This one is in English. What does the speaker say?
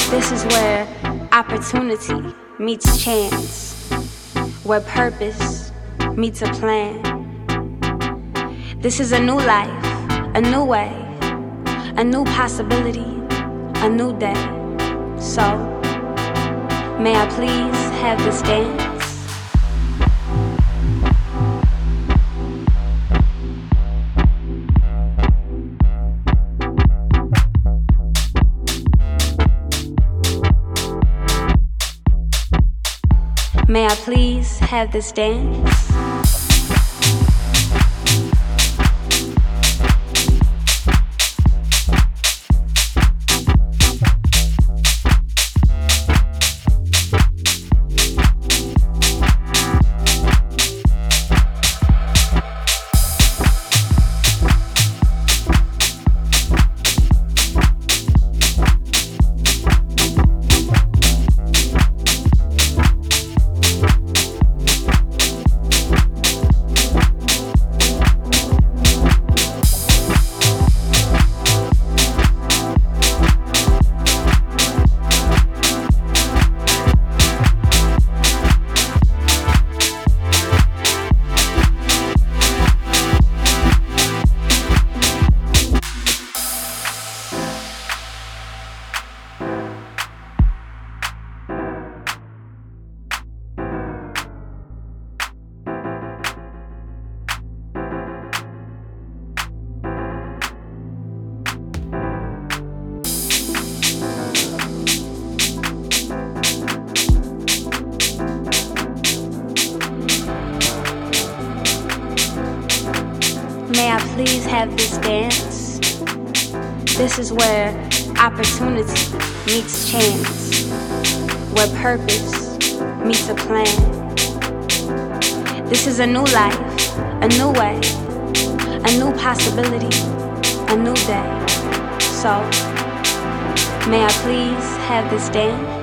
This is where opportunity meets chance, where purpose meets a plan. This is a new life, a new way, a new possibility, a new day. So, may I please have this dance? May I please have this dance? May I please have this dance? This is where opportunity meets chance, where purpose meets a plan. This is a new life, a new way, a new possibility, a new day. So, may I please have this dance?